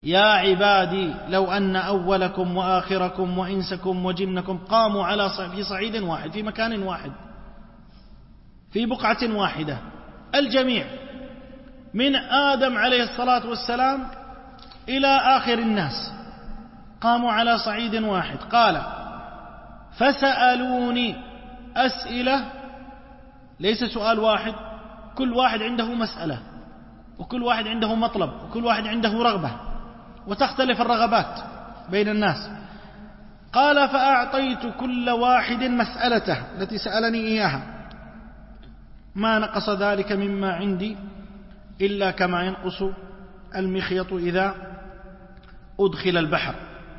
يا عبادي لو أن أولكم وآخركم وإنسكم وجنكم قاموا في صعيد واحد، في مكان واحد، في بقعة واحدة، الجميع من آدم عليه الصلاة والسلام إلى آخر الناس قاموا على صعيد واحد، قال فسألوني أسئلة، ليس سؤال واحد، كل واحد عنده مسألة، وكل واحد عنده مطلب، وكل واحد عنده رغبة، وتختلف الرغبات بين الناس. قال فأعطيت كل واحد مسألته التي سألني إياها، ما نقص ذلك مما عندي إلا كما ينقص المخيط إذا أدخل البحر.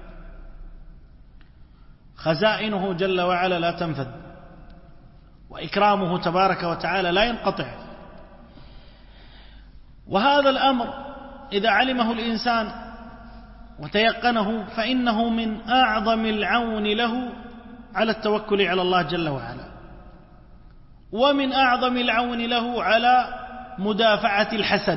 خزائنه جل وعلا لا تنفذ، وإكرامه تبارك وتعالى لا ينقطع. وهذا الأمر إذا علمه الإنسان وتيقنه فإنه من أعظم العون له على التوكل على الله جل وعلا، ومن أعظم العون له على مدافعة الحسد.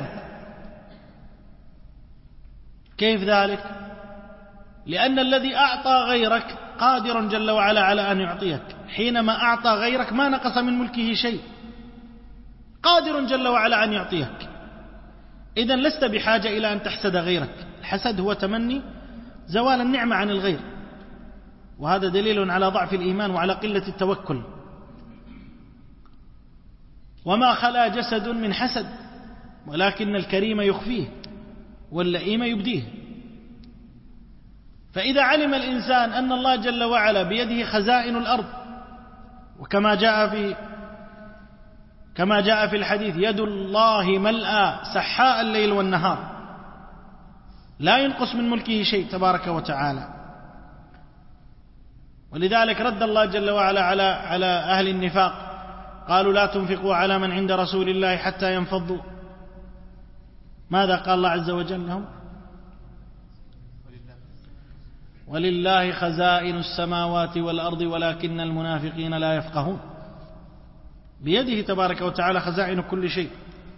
كيف ذلك؟ لأن الذي أعطى غيرك قادر جل وعلا على أن يعطيك، حينما أعطى غيرك ما نقص من ملكه شيء، قادر جل وعلا أن يعطيك. إذن لست بحاجة إلى أن تحسد غيرك، الحسد هو تمني زوال النعمة عن الغير، وهذا دليل على ضعف الإيمان وعلى قلة التوكل. وما خلا جسد من حسد، ولكن الكريم يخفيه واللئيم يبديه. فإذا علم الإنسان أن الله جل وعلا بيده خزائن الأرض، وكما جاء في الحديث يد الله ملأى سحاء الليل والنهار، لا ينقص من ملكه شيء تبارك وتعالى. ولذلك رد الله جل وعلا على أهل النفاق، قالوا لا تنفقوا على من عند رسول الله حتى ينفضوا. ماذا قال الله عز وجل لهم؟ ولله خزائن السماوات والأرض ولكن المنافقين لا يفقهون. بيده تبارك وتعالى خزائن كل شيء.